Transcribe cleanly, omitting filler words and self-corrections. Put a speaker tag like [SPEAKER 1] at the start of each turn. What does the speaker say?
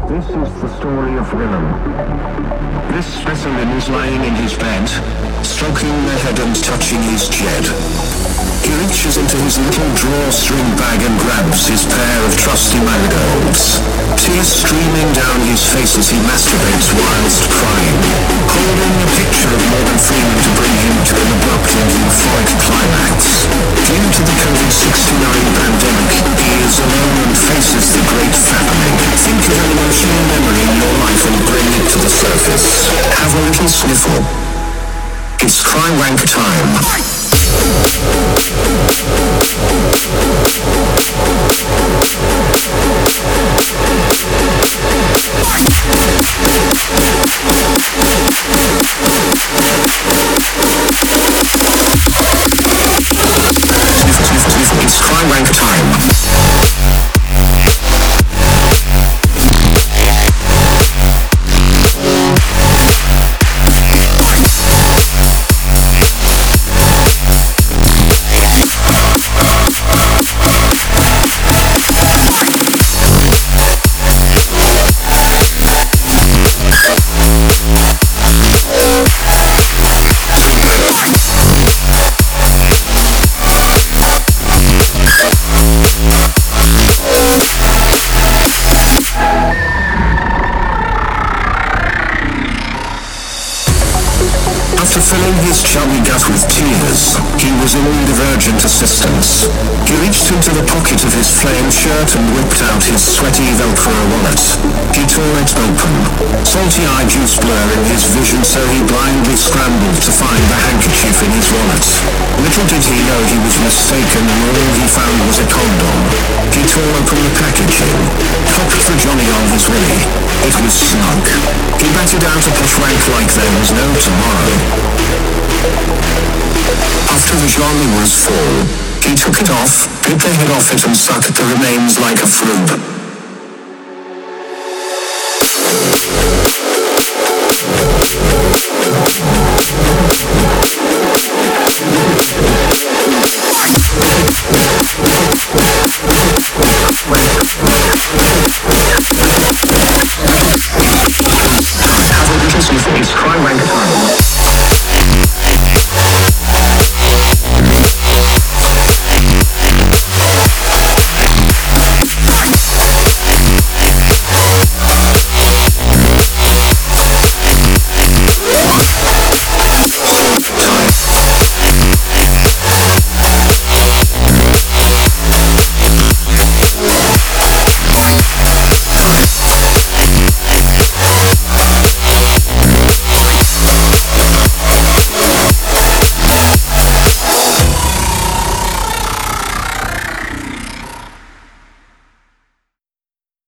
[SPEAKER 1] This is the story of Willem. This specimen is lying in his bed, stroking the head and touching his jed. He reaches into his little drawstring bag and grabs his pair of trusty marigolds. Tears streaming down his face as he masturbates whilst crying, holding a picture of Morgan Freeman to bring him to an abrupt and euphoric climax. Due to the COVID-19 pandemic, he is alone and faces the great fappening. Think of an emotional memory in your life and bring it to the surface. Have a little sniffle. It's crime rank time. It's crime rank time. After filling his chubby gut with tears, he was in need of urgent assistance. He reached into the pocket of his flame shirt and whipped out his sweaty Velcro wallet. He tore it open, salty-eyed juice blur in his vision, so he blindly scrambled to find the handkerchief in his wallet. Little did he know he was mistaken, and all he found was a condom. He tore open the packaging, popped for Johnny on his willy. It was snug. He batted out a push wank like there was no tomorrow. After the Johnny was full, he took it off, bit the head off it and sucked the remains like a froob.